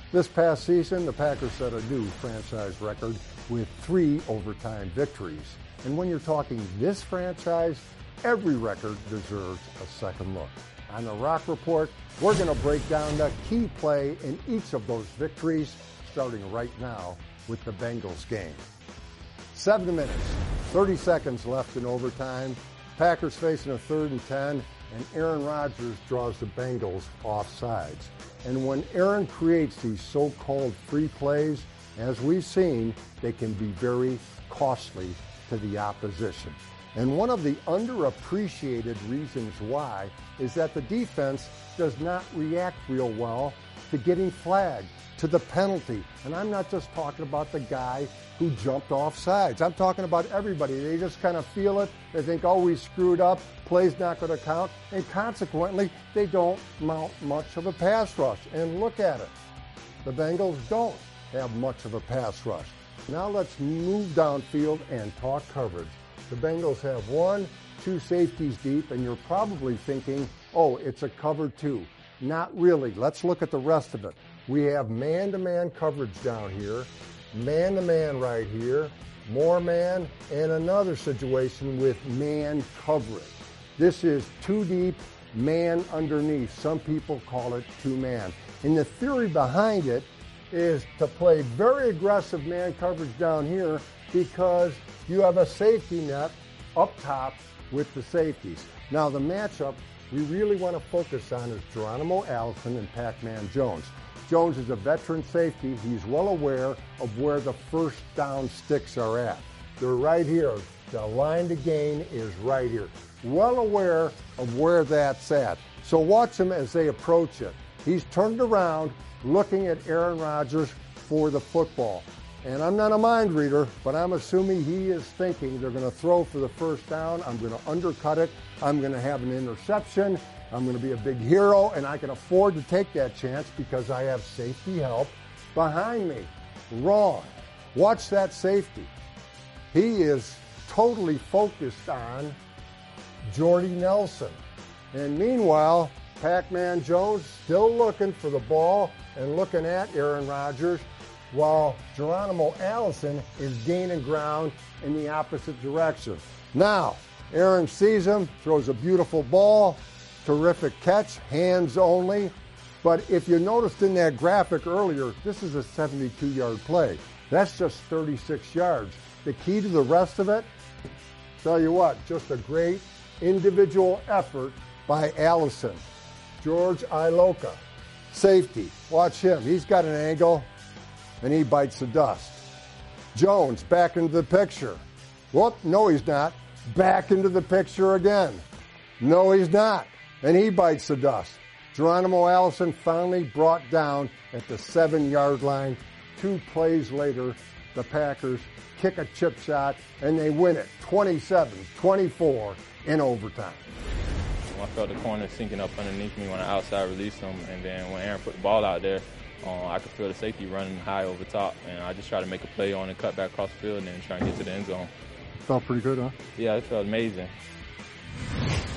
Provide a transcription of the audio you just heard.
This past season, the Packers set a new franchise record with 3 overtime victories. And when you're talking this franchise, every record deserves a second look. On the Rock Report, we're going to break down the key play in each of those victories, starting right now with the Bengals game. 7 minutes, 30 seconds left in overtime. Packers facing a 3rd and 10, and Aaron Rodgers draws the Bengals off sides. And when Aaron creates these so-called free plays, as we've seen, they can be very costly to the opposition. And one of the underappreciated reasons why is that the defense does not react real well to getting flagged, to the penalty. And I'm not just talking about the guy who jumped off sides. I'm talking about everybody. They just kind of feel it. They think, oh, we screwed up. Play's not going to count. And consequently, they don't mount much of a pass rush. And look at it. The Bengals don't have much of a pass rush. Now let's move downfield and talk coverage. The Bengals have 1, 2 safeties deep, and you're probably thinking, oh, it's a cover 2. Not really. Let's look at the rest of it. We have man-to-man coverage down here, man-to-man right here, more man, and another situation with man coverage. This is 2 deep, man underneath. Some people call it 2-man. And the theory behind it is to play very aggressive man coverage down here because you have a safety net up top with the safeties. Now the matchup we really want to focus on is Geronimo Allison and Pac-Man Jones. Jones is a veteran safety. He's well aware of where the first down sticks are at. They're right here. The line to gain is right here. Well aware of where that's at. So watch him as they approach it. He's turned around looking at Aaron Rodgers for the football. And I'm not a mind reader, but I'm assuming he is thinking they're going to throw for the first down. I'm going to undercut it. I'm going to have an interception. I'm going to be a big hero, and I can afford to take that chance because I have safety help behind me. Wrong. Watch that safety. He is totally focused on Jordy Nelson. And meanwhile, Pac-Man Jones still looking for the ball and looking at Aaron Rodgers, while Geronimo Allison is gaining ground in the opposite direction. Now, Aaron sees him, throws a beautiful ball, terrific catch, hands only. But if you noticed in that graphic earlier, this is a 72-yard play. That's just 36 yards. The key to the rest of it, tell you what, just a great individual effort by Allison. George Iloka, safety. Watch him. He's got an angle, and he bites the dust. Jones back into the picture. Whoop, no he's not. Back into the picture again. No he's not. And he bites the dust. Geronimo Allison finally brought down at the 7-yard line. 2 plays later, the Packers kick a chip shot, and they win it 27-24 in overtime. I felt the corner sinking up underneath me when I outside released him, and then when Aaron put the ball out there, I could feel the safety running high over top, and I just tried to make a play on it, cut back across the field, and then try and get to the end zone. Felt pretty good, huh? Yeah, it felt amazing.